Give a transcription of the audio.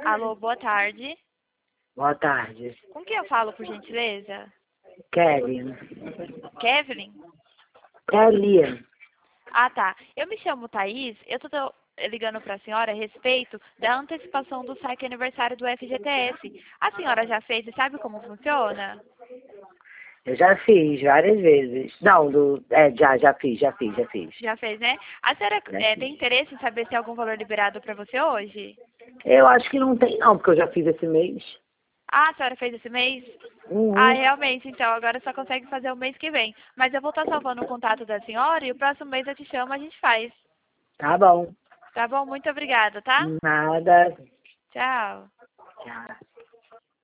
Alô, boa tarde. Boa tarde. Com quem eu falo, por gentileza? Kevin. Kevin? Kelly. Ah, tá. Eu me chamo Thaís. Eu tô ligando para a senhora a respeito da antecipação do saque aniversário do FGTS. A senhora já fez e sabe como funciona? Eu já fiz várias vezes. Não, já fiz. Já fez, né? A senhora Já tem fiz. interesse em saber se tem algum valor liberado para você hoje? Eu acho que não tem não, porque eu já fiz esse mês. Ah, a senhora fez esse mês? Ah, Uhum. realmente, então, agora só consegue fazer o mês que vem. Mas eu vou estar salvando o contato da senhora e o próximo mês eu te chamo, a gente faz. Tá bom. Tá bom? Muito obrigada, tá? Nada. Tchau. Tchau.